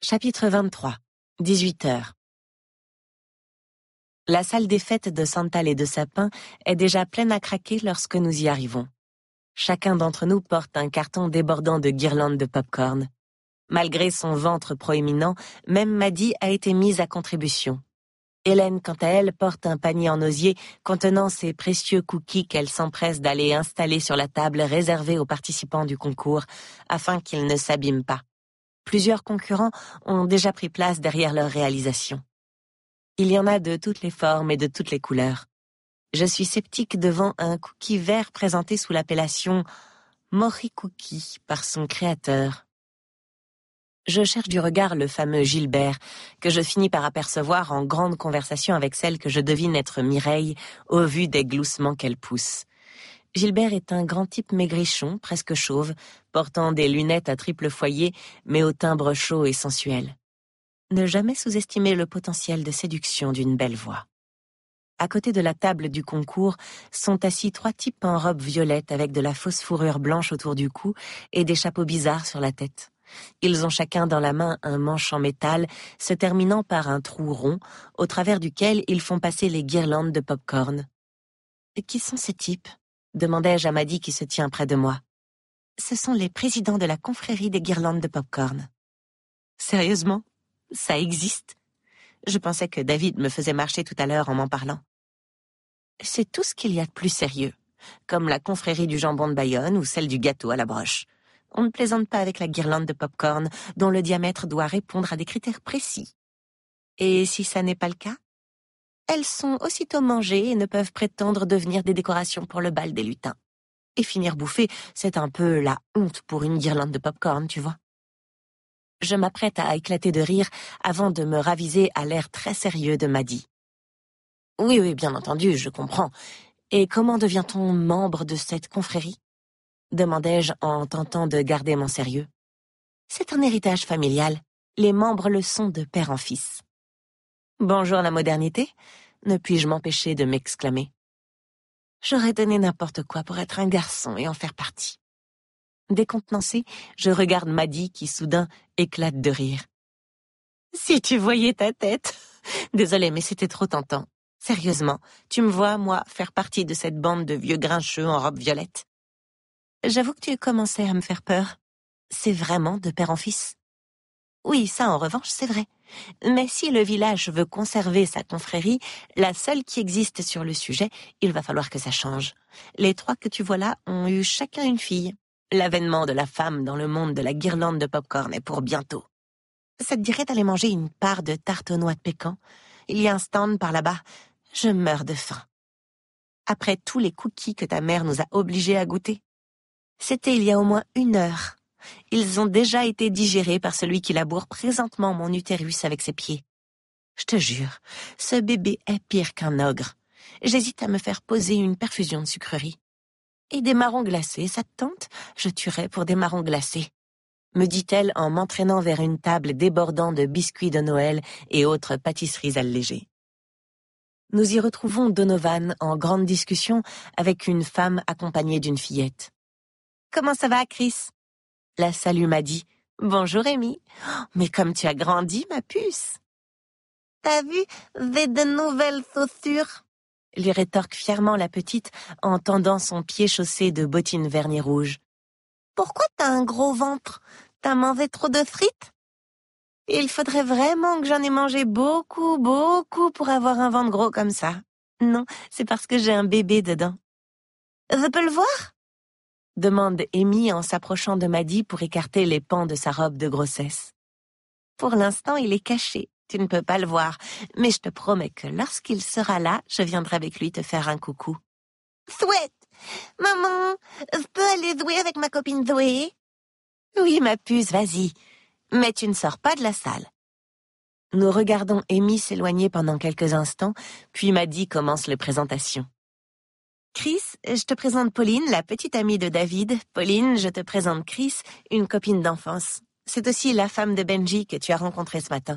Chapitre 23. 18h. La salle des fêtes de Santal et de Sapin est déjà pleine à craquer lorsque nous y arrivons. Chacun d'entre nous porte un carton débordant de guirlandes de pop-corn. Malgré son ventre proéminent, même Maddy a été mise à contribution. Hélène, quant à elle, porte un panier en osier contenant ces précieux cookies qu'elle s'empresse d'aller installer sur la table réservée aux participants du concours, afin qu'ils ne s'abîment pas. Plusieurs concurrents ont déjà pris place derrière leur réalisation. Il y en a de toutes les formes et de toutes les couleurs. Je suis sceptique devant un cookie vert présenté sous l'appellation Mori Cookie par son créateur. Je cherche du regard le fameux Gilbert, que je finis par apercevoir en grande conversation avec celle que je devine être Mireille, au vu des gloussements qu'elle pousse. Gilbert est un grand type maigrichon, presque chauve, portant des lunettes à triple foyer, mais au timbre chaud et sensuel. Ne jamais sous-estimer le potentiel de séduction d'une belle voix. À côté de la table du concours sont assis 3 types en robe violette avec de la fausse fourrure blanche autour du cou et des chapeaux bizarres sur la tête. Ils ont chacun dans la main un manche en métal se terminant par un trou rond, au travers duquel ils font passer les guirlandes de pop-corn. « Qui sont ces types ?» demandai-je à Maddy qui se tient près de moi. « Ce sont les présidents de la confrérie des guirlandes de pop-corn. » « Sérieusement ? Ça existe ? Je pensais que David me faisait marcher tout à l'heure en m'en parlant. » C'est tout ce qu'il y a de plus sérieux, comme la confrérie du jambon de Bayonne ou celle du gâteau à la broche. On ne plaisante pas avec la guirlande de pop-corn dont le diamètre doit répondre à des critères précis. Et si ça n'est pas le cas, elles sont aussitôt mangées et ne peuvent prétendre devenir des décorations pour le bal des lutins. Et finir bouffées, c'est un peu la honte pour une guirlande de pop-corn, tu vois. Je m'apprête à éclater de rire avant de me raviser à l'air très sérieux de Maddy. Oui, bien entendu, je comprends. Et comment devient-on membre de cette confrérie ? Demandai-je en tentant de garder mon sérieux. C'est un héritage familial. Les membres le sont de père en fils. Bonjour la modernité, ne puis-je m'empêcher de m'exclamer. J'aurais donné n'importe quoi pour être un garçon et en faire partie. Décontenancée, je regarde Maddy qui soudain éclate de rire. Si tu voyais ta tête. Désolée, mais c'était trop tentant. Sérieusement, tu me vois, moi, faire partie de cette bande de vieux grincheux en robe violette. J'avoue que tu commençais à me faire peur. C'est vraiment de père en fils. Oui, ça en revanche, c'est vrai. Mais si le village veut conserver sa confrérie, la seule qui existe sur le sujet, il va falloir que ça change. Les 3 que tu vois là ont eu chacun une fille. L'avènement de la femme dans le monde de la guirlande de pop-corn est pour bientôt. Ça te dirait d'aller manger une part de tarte aux noix de pécan ? Il y a un stand par là-bas. Je meurs de faim. Après tous les cookies que ta mère nous a obligés à goûter. C'était il y a au moins 1 heure. Ils ont déjà été digérés par celui qui laboure présentement mon utérus avec ses pieds. Je te jure, ce bébé est pire qu'un ogre. J'hésite à me faire poser une perfusion de sucreries. Et des marrons glacés, ça te tente ? Je tuerais pour des marrons glacés, me dit-elle en m'entraînant vers une table débordant de biscuits de Noël et autres pâtisseries allégées. Nous y retrouvons Donovan en grande discussion avec une femme accompagnée d'une fillette. « Comment ça va, Chris ?» La salue Maddy. « Bonjour, Amy. Oh, mais comme tu as grandi, ma puce !»« T'as vu, j'ai de nouvelles chaussures ?» lui rétorque fièrement la petite en tendant son pied chaussé de bottines vernis rouges. « Pourquoi t'as un gros ventre ? T'as mangé trop de frites ? » Il faudrait vraiment que j'en ai mangé beaucoup pour avoir un ventre gros comme ça. Non, c'est parce que j'ai un bébé dedans. Je peux le voir ? Demande Amy en s'approchant de Maddy pour écarter les pans de sa robe de grossesse. Pour l'instant, il est caché. Tu ne peux pas le voir, mais je te promets que lorsqu'il sera là, je viendrai avec lui te faire un coucou. Souhaite ! Maman, je peux aller jouer avec ma copine Zoé ? Oui, ma puce, vas-y. Mais tu ne sors pas de la salle. Nous regardons Amy s'éloigner pendant quelques instants, puis Maddy commence les présentations. Chris, je te présente Pauline, la petite amie de David. Pauline, je te présente Chris, une copine d'enfance. C'est aussi la femme de Benji que tu as rencontrée ce matin.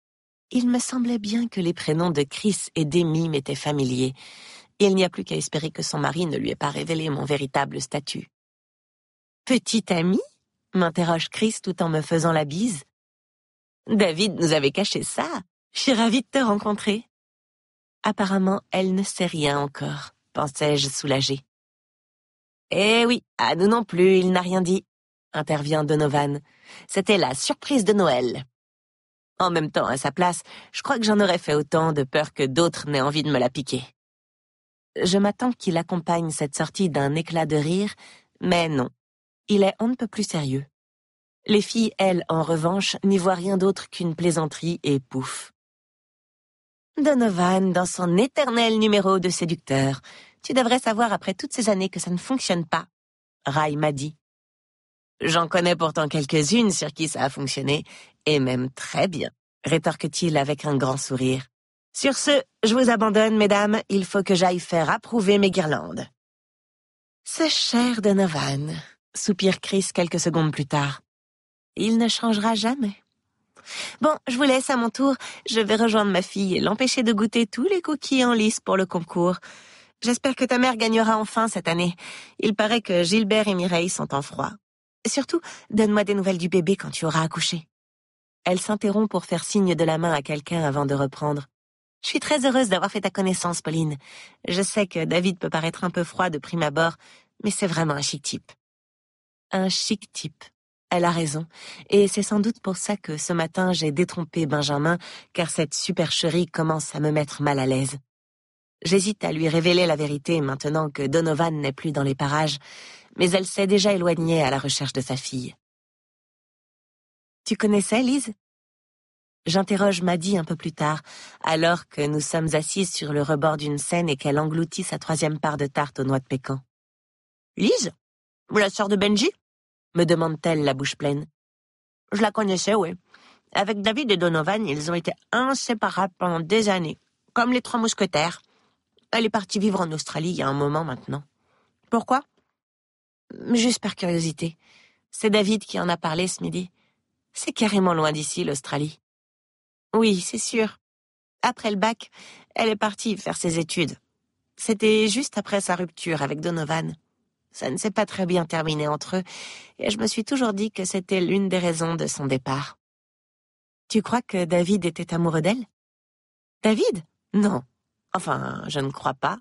Il me semblait bien que les prénoms de Chris et d'Amy m'étaient familiers. Il n'y a plus qu'à espérer que son mari ne lui ait pas révélé mon véritable statut. « Petite amie ?» m'interroge Chris tout en me faisant la bise. David nous avait caché ça. Je suis ravie de te rencontrer. Apparemment, elle ne sait rien encore, pensais-je soulagée. Eh oui, à nous non plus, il n'a rien dit, intervient Donovan. C'était la surprise de Noël. En même temps, à sa place, je crois que j'en aurais fait autant de peur que d'autres n'aient envie de me la piquer. Je m'attends qu'il accompagne cette sortie d'un éclat de rire, mais non. Il est on ne peut plus sérieux. Les filles, elles, en revanche, n'y voient rien d'autre qu'une plaisanterie et pouf. Donovan, dans son éternel numéro de séducteur. Tu devrais savoir après toutes ces années que ça ne fonctionne pas. Rai m'a dit. J'en connais pourtant quelques-unes sur qui ça a fonctionné, et même très bien, rétorque-t-il avec un grand sourire. Sur ce, je vous abandonne, mesdames, il faut que j'aille faire approuver mes guirlandes. Ce cher Donovan, soupire Chris quelques secondes plus tard. Il ne changera jamais. Bon, je vous laisse à mon tour. Je vais rejoindre ma fille et l'empêcher de goûter tous les cookies en lice pour le concours. J'espère que ta mère gagnera enfin cette année. Il paraît que Gilbert et Mireille sont en froid. Surtout, donne-moi des nouvelles du bébé quand tu auras accouché. Elle s'interrompt pour faire signe de la main à quelqu'un avant de reprendre. Je suis très heureuse d'avoir fait ta connaissance, Pauline. Je sais que David peut paraître un peu froid de prime abord, mais c'est vraiment un chic type. Un chic type. Elle a raison, et c'est sans doute pour ça que ce matin j'ai détrompé Benjamin, car cette supercherie commence à me mettre mal à l'aise. J'hésite à lui révéler la vérité maintenant que Donovan n'est plus dans les parages, mais elle s'est déjà éloignée à la recherche de sa fille. Tu connaissais Lise ? J'interroge Maddy un peu plus tard, alors que nous sommes assises sur le rebord d'une scène et qu'elle engloutit sa 3e part de tarte aux noix de pécan. Lise ? La sœur de Benji ? Me demande-t-elle la bouche pleine. Je la connaissais, oui. Avec David et Donovan, ils ont été inséparables pendant des années, comme les 3 mousquetaires. Elle est partie vivre en Australie il y a un moment maintenant. Pourquoi ? Juste par curiosité. C'est David qui en a parlé ce midi. C'est carrément loin d'ici, l'Australie. Oui, c'est sûr. Après le bac, elle est partie faire ses études. C'était juste après sa rupture avec Donovan. Ça ne s'est pas très bien terminé entre eux, et je me suis toujours dit que c'était l'une des raisons de son départ. Tu crois que David était amoureux d'elle ? David ? Non. Enfin, je ne crois pas.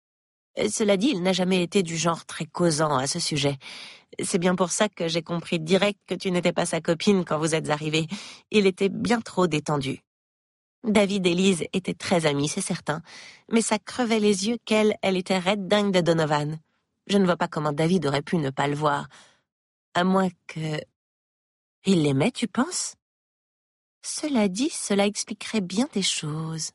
Cela dit, il n'a jamais été du genre très causant à ce sujet. C'est bien pour ça que j'ai compris direct que tu n'étais pas sa copine quand vous êtes arrivés. Il était bien trop détendu. David et Lise étaient très amis, c'est certain, mais ça crevait les yeux elle était raide dingue de Donovan. Je ne vois pas comment David aurait pu ne pas le voir. À moins que... Il l'aimait, tu penses ? Cela dit, cela expliquerait bien des choses.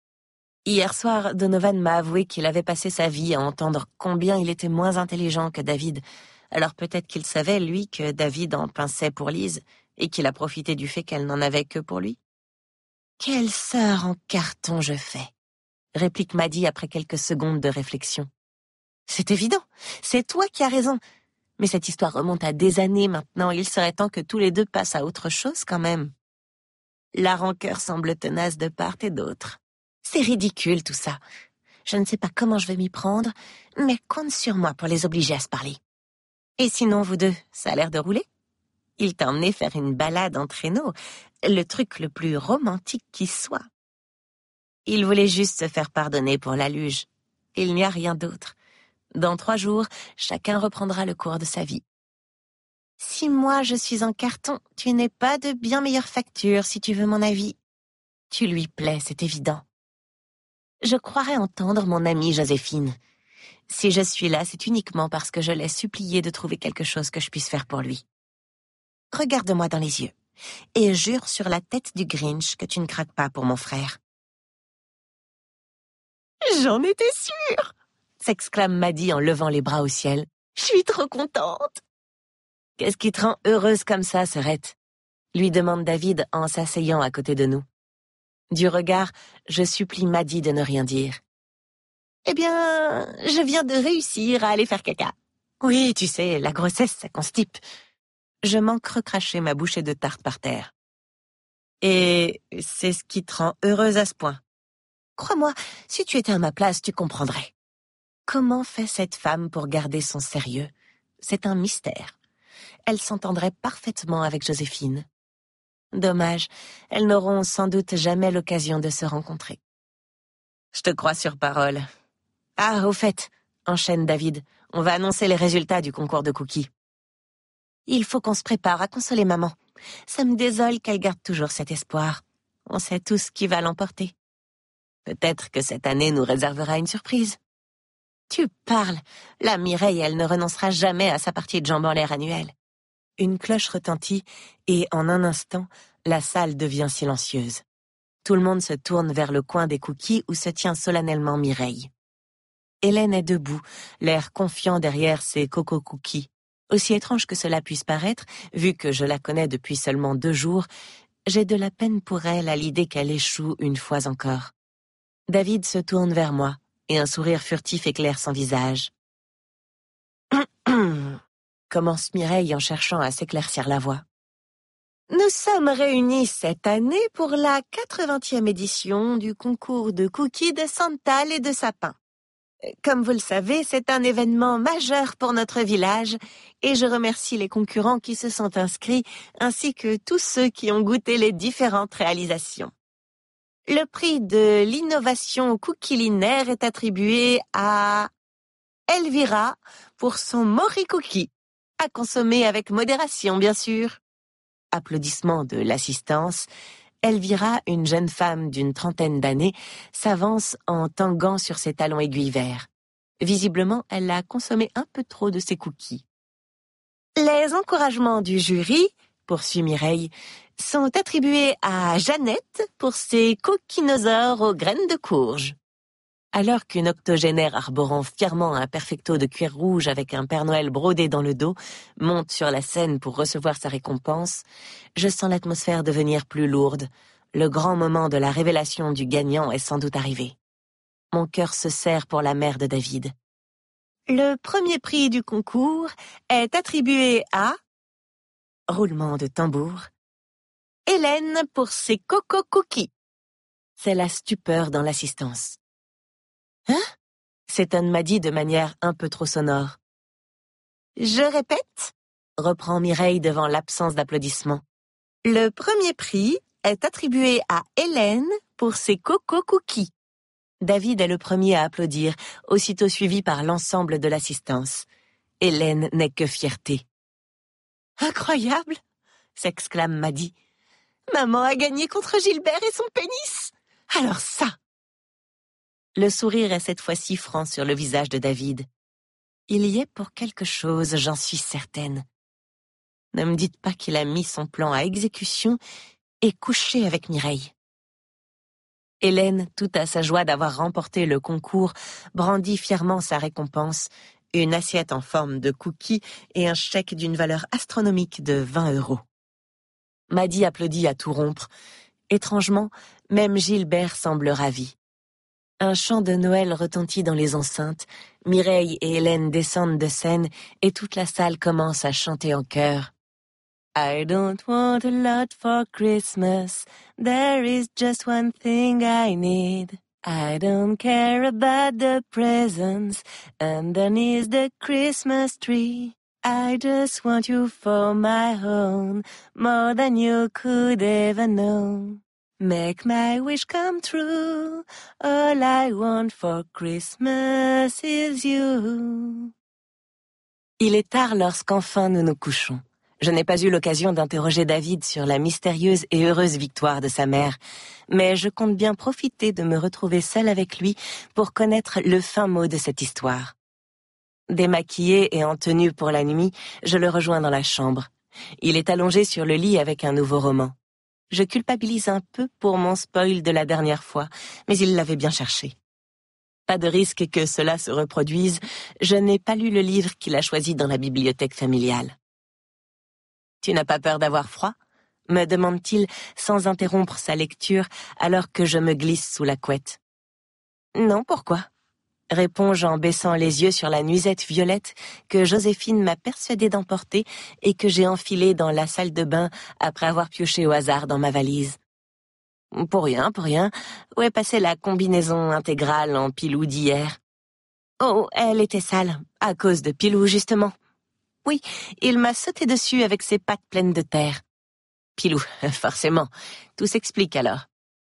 Hier soir, Donovan m'a avoué qu'il avait passé sa vie à entendre combien il était moins intelligent que David. Alors peut-être qu'il savait, lui, que David en pinçait pour Lise, et qu'il a profité du fait qu'elle n'en avait que pour lui. « Quelle sœur en carton je fais !» réplique Maddy après quelques secondes de réflexion. « C'est évident, c'est toi qui as raison. Mais cette histoire remonte à des années maintenant, il serait temps que tous les deux passent à autre chose quand même. » La rancœur semble tenace de part et d'autre. C'est ridicule tout ça. Je ne sais pas comment je vais m'y prendre, mais compte sur moi pour les obliger à se parler. Et sinon, vous deux, ça a l'air de rouler ? Il t'a emmené faire une balade en traîneau, le truc le plus romantique qui soit. Il voulait juste se faire pardonner pour la luge. Il n'y a rien d'autre. Dans 3 jours, chacun reprendra le cours de sa vie. Si moi je suis en carton, tu n'es pas de bien meilleure facture, si tu veux mon avis. Tu lui plais, c'est évident. Je croirais entendre mon amie Joséphine. Si je suis là, c'est uniquement parce que je l'ai supplié de trouver quelque chose que je puisse faire pour lui. Regarde-moi dans les yeux et jure sur la tête du Grinch que tu ne craques pas pour mon frère. J'en étais sûre, s'exclame Maddy en levant les bras au ciel. Je suis trop contente. Qu'est-ce qui te rend heureuse comme ça, sœurette ? Lui demande David en s'asseyant à côté de nous. Du regard, je supplie Maddy de ne rien dire. Eh bien, je viens de réussir à aller faire caca. Oui, tu sais, la grossesse, ça constipe. Je manque recracher ma bouchée de tarte par terre. Et c'est ce qui te rend heureuse à ce point. Crois-moi, si tu étais à ma place, tu comprendrais. Comment fait cette femme pour garder son sérieux ? C'est un mystère. Elle s'entendrait parfaitement avec Joséphine. Dommage, elles n'auront sans doute jamais l'occasion de se rencontrer. Je te crois sur parole. Ah, au fait, enchaîne David, on va annoncer les résultats du concours de cookies. Il faut qu'on se prépare à consoler maman. Ça me désole qu'elle garde toujours cet espoir. On sait tous qui va l'emporter. Peut-être que cette année nous réservera une surprise. Tu parles. La Mireille, elle ne renoncera jamais à sa partie de jambes en l'air annuelle. Une cloche retentit et en un instant, la salle devient silencieuse. Tout le monde se tourne vers le coin des cookies où se tient solennellement Mireille. Hélène est debout, l'air confiant derrière ses coco cookies. Aussi étrange que cela puisse paraître, vu que je la connais depuis seulement 2 jours, j'ai de la peine pour elle à l'idée qu'elle échoue une fois encore. David se tourne vers moi, et un sourire furtif éclaire son visage. Commence Mireille en cherchant à s'éclaircir la voix. Nous sommes réunis cette année pour la 80e édition du concours de cookies de santal et de sapin. Comme vous le savez, c'est un événement majeur pour notre village et je remercie les concurrents qui se sont inscrits ainsi que tous ceux qui ont goûté les différentes réalisations. Le prix de l'innovation cookie-linaire est attribué à Elvira pour son Mori Cookie, à consommer avec modération bien sûr. Applaudissements de l'assistance. Elvira, une jeune femme d'une 30aine d'années, s'avance en tanguant sur ses talons aiguilles verts. Visiblement, elle a consommé un peu trop de ses cookies. Les encouragements du jury, poursuit Mireille, sont attribués à Jeannette pour ses coquinosaures aux graines de courge. Alors qu'une octogénaire arborant fièrement un perfecto de cuir rouge avec un Père Noël brodé dans le dos monte sur la scène pour recevoir sa récompense, je sens l'atmosphère devenir plus lourde. Le grand moment de la révélation du gagnant est sans doute arrivé. Mon cœur se serre pour la mère de David. Le premier prix du concours est attribué à... Roulement de tambour. Hélène pour ses coco cookies. C'est la stupeur dans l'assistance. Hein? S'étonne Maddy de manière un peu trop sonore. Je répète, reprend Mireille devant l'absence d'applaudissements. Le premier prix est attribué à Hélène pour ses coco cookies. David est le premier à applaudir, aussitôt suivi par l'ensemble de l'assistance. Hélène n'est que fierté. Incroyable, s'exclame Maddy. Maman a gagné contre Gilbert et son pénis. Alors ça. Le sourire est cette fois-ci franc sur le visage de David. Il y est pour quelque chose, j'en suis certaine. Ne me dites pas qu'il a mis son plan à exécution et couché avec Mireille. Hélène, tout à sa joie d'avoir remporté le concours, brandit fièrement sa récompense, une assiette en forme de cookie et un chèque d'une valeur astronomique de 20 €. Maddy applaudit à tout rompre. Étrangement, même Gilbert semble ravi. Un chant de Noël retentit dans les enceintes, Mireille et Hélène descendent de scène et toute la salle commence à chanter en chœur. I don't want a lot for Christmas, there is just one thing I need. I don't care about the presents underneath the Christmas tree. I just want you for my own, more than you could ever know. Make my wish come true, all I want for Christmas is you. Il est tard lorsqu'enfin nous nous couchons. Je n'ai pas eu l'occasion d'interroger David sur la mystérieuse et heureuse victoire de sa mère, mais je compte bien profiter de me retrouver seule avec lui pour connaître le fin mot de cette histoire. Démaquillé et en tenue pour la nuit, je le rejoins dans la chambre. Il est allongé sur le lit avec un nouveau roman. Je culpabilise un peu pour mon spoil de la dernière fois, mais il l'avait bien cherché. Pas de risque que cela se reproduise, je n'ai pas lu le livre qu'il a choisi dans la bibliothèque familiale. « Tu n'as pas peur d'avoir froid ?» me demande-t-il sans interrompre sa lecture alors que je me glisse sous la couette. « Non, pourquoi ?» réponds-je en baissant les yeux sur la nuisette violette que Joséphine m'a persuadée d'emporter et que j'ai enfilée dans la salle de bain après avoir pioché au hasard dans ma valise. Pour rien. Où est passée la combinaison intégrale en pilou d'hier? Oh, elle était sale, à cause de Pilou, justement. Oui, il m'a sauté dessus avec ses pattes pleines de terre. Pilou, forcément. Tout s'explique alors.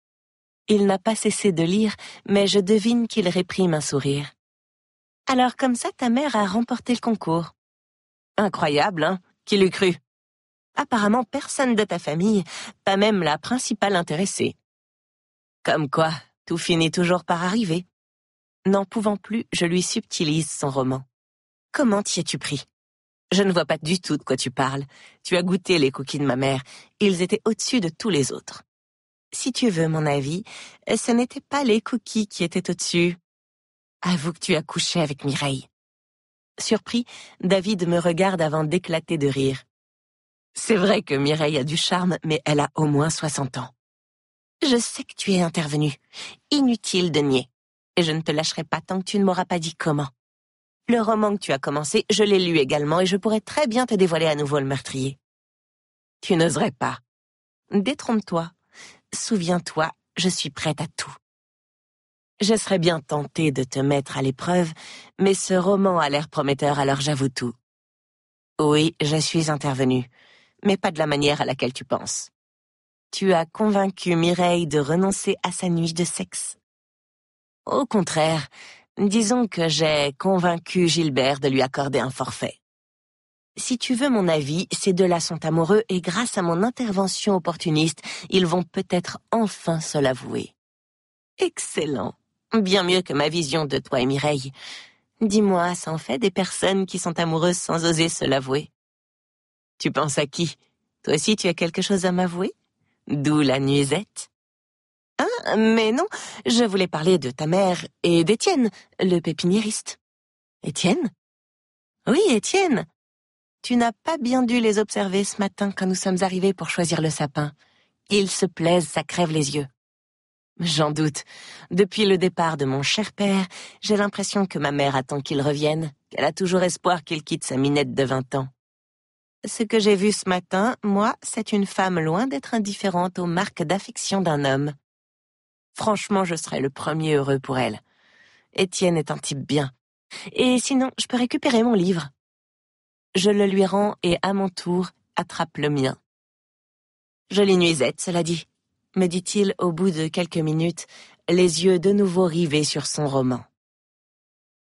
Il n'a pas cessé de lire, mais je devine qu'il réprime un sourire. Alors comme ça, ta mère a remporté le concours. Incroyable, hein? Qui l'eût cru? Apparemment, personne de ta famille, pas même la principale intéressée. Comme quoi, tout finit toujours par arriver. N'en pouvant plus, je lui subtilise son roman. Comment t'y es-tu pris? Je ne vois pas du tout de quoi tu parles. Tu as goûté les cookies de ma mère. Ils étaient au-dessus de tous les autres. Si tu veux mon avis, ce n'étaient pas les cookies qui étaient au-dessus. Avoue que tu as couché avec Mireille. Surpris, David me regarde avant d'éclater de rire. C'est vrai que Mireille a du charme, mais elle a au moins 60 ans. Je sais que tu es intervenu. Inutile de nier. Et je ne te lâcherai pas tant que tu ne m'auras pas dit comment. Le roman que tu as commencé, je l'ai lu également et je pourrais très bien te dévoiler à nouveau le meurtrier. Tu n'oserais pas. Détrompe-toi. Souviens-toi, je suis prête à tout. Je serais bien tentée de te mettre à l'épreuve, mais ce roman a l'air prometteur, alors j'avoue tout. Oui, je suis intervenue, mais pas de la manière à laquelle tu penses. Tu as convaincu Mireille de renoncer à sa nuit de sexe. Au contraire, disons que j'ai convaincu Gilbert de lui accorder un forfait. Si tu veux mon avis, ces deux-là sont amoureux et grâce à mon intervention opportuniste, ils vont peut-être enfin se l'avouer. Excellent. Bien mieux que ma vision de toi et Mireille. Dis-moi, ça en fait des personnes qui sont amoureuses sans oser se l'avouer? Tu penses à qui? Toi aussi tu as quelque chose à m'avouer? D'où la nuisette? Hein? Mais non, je voulais parler de ta mère et d'Étienne, le pépiniériste. Étienne? Oui, Étienne. Tu n'as pas bien dû les observer ce matin quand nous sommes arrivés pour choisir le sapin. Ils se plaisent, ça crève les yeux. J'en doute. Depuis le départ de mon cher père, j'ai l'impression que ma mère attend qu'il revienne, qu'elle a toujours espoir qu'il quitte sa minette de 20 ans. Ce que j'ai vu ce matin, moi, c'est une femme loin d'être indifférente aux marques d'affection d'un homme. Franchement, je serais le premier heureux pour elle. Étienne est un type bien. Et sinon, je peux récupérer mon livre. Je le lui rends et, à mon tour, attrape le mien. Jolie nuisette, cela dit, me dit-il au bout de quelques minutes, les yeux de nouveau rivés sur son roman.